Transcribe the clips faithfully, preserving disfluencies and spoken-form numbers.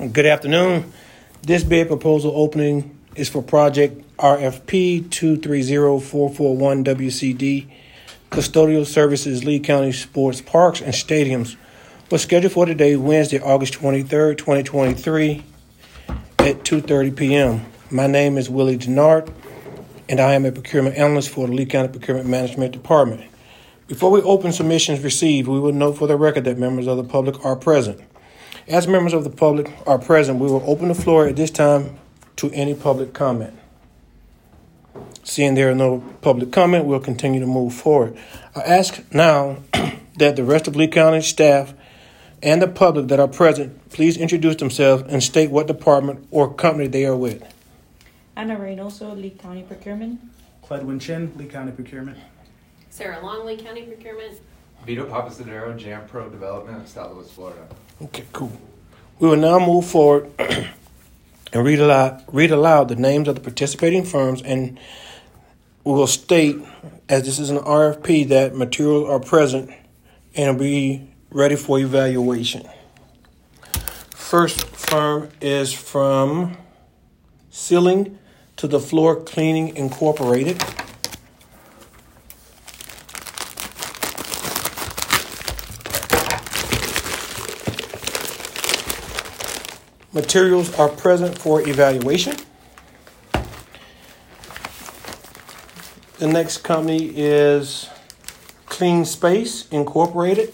Good afternoon. This bid proposal opening is for project R F P two three zero four four one W C D, Custodial Services, Lee County Sports Parks and Stadiums, was scheduled for today, Wednesday, August twenty-third, twenty twenty-three, at two thirty p.m. My name is Willie Denard, and I am a procurement analyst for the Lee County Procurement Management Department. Before we open submissions received, we will note for the record that members of the public are present. As members of the public are present, we will open the floor at this time to any public comment. Seeing there are no public comment, we'll continue to move forward. I ask now that the rest of Lee County staff and the public that are present please introduce themselves and state what department or company they are with. Anna Reynoso, Lee County Procurement. Cledwin Chin, Lee County Procurement. Sarah Long, Lee County Procurement. Vito Papasadero, Jam Pro Development, South Louis, Florida. Okay, cool. We will now move forward and read aloud, read aloud the names of the participating firms, and we will state, as this is an R F P, that materials are present and will be ready for evaluation. First firm is from Ceiling to the Floor Cleaning Incorporated. Materials are present for evaluation. The next company is Clean Space Incorporated.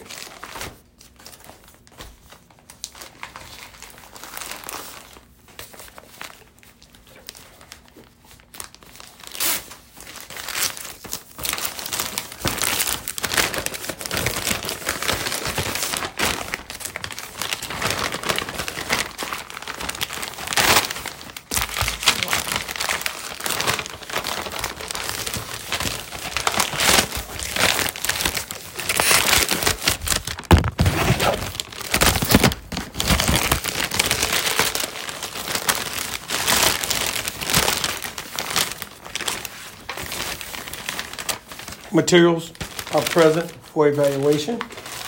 Materials are present for evaluation.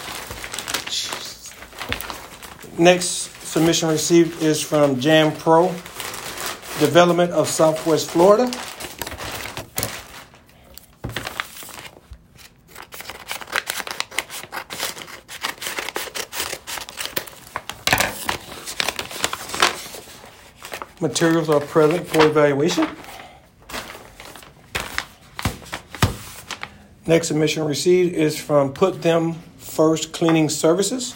Next submission received is from Jam Pro Development of Southwest Florida. Materials are present for evaluation. Next submission received is from Put Them First Cleaning Services.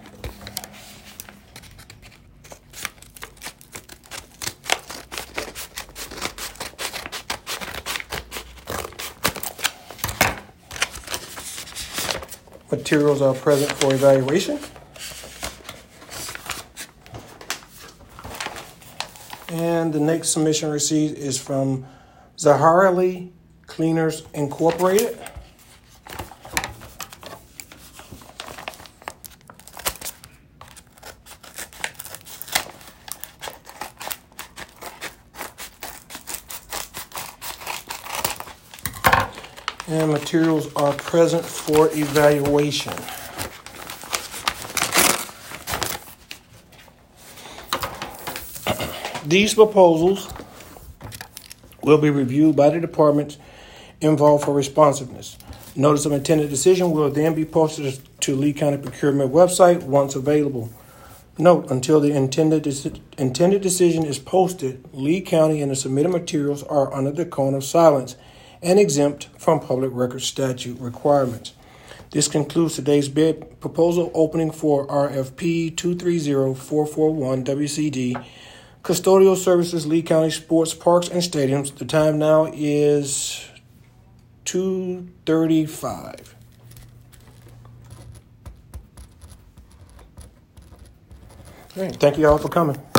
Materials are present for evaluation. And the next submission received is from Zaharali Cleaners Incorporated. And materials are present for evaluation. These proposals will be reviewed by the departments involved for responsiveness. Notice of intended decision will then be posted to Lee County Procurement website once available. Note, until the intended, deci- intended decision is posted, Lee County and the submitted materials are under the cone of silence and exempt from public record statute requirements. This concludes today's bid proposal opening for R F P two three zero four four one W C D, Custodial Services, Lee County Sports Parks and Stadiums. The time now is two thirty-five. All right, thank you all for coming.